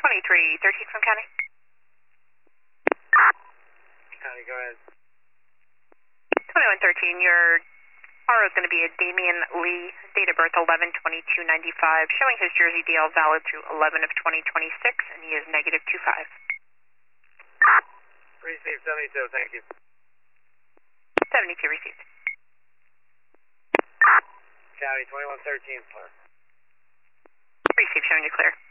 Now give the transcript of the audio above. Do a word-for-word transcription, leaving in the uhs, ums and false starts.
twenty-three thirteen from County. County, go ahead. twenty-one thirteen, your R O is going to be a Damian Lee, date of birth eleven twenty-two ninety-five, showing his Jersey D L valid through eleven of twenty twenty-six, and he is negative two five. Received seventy-two, thank you. seventy-two received. County, twenty-one thirteen, clear. Received, showing you clear.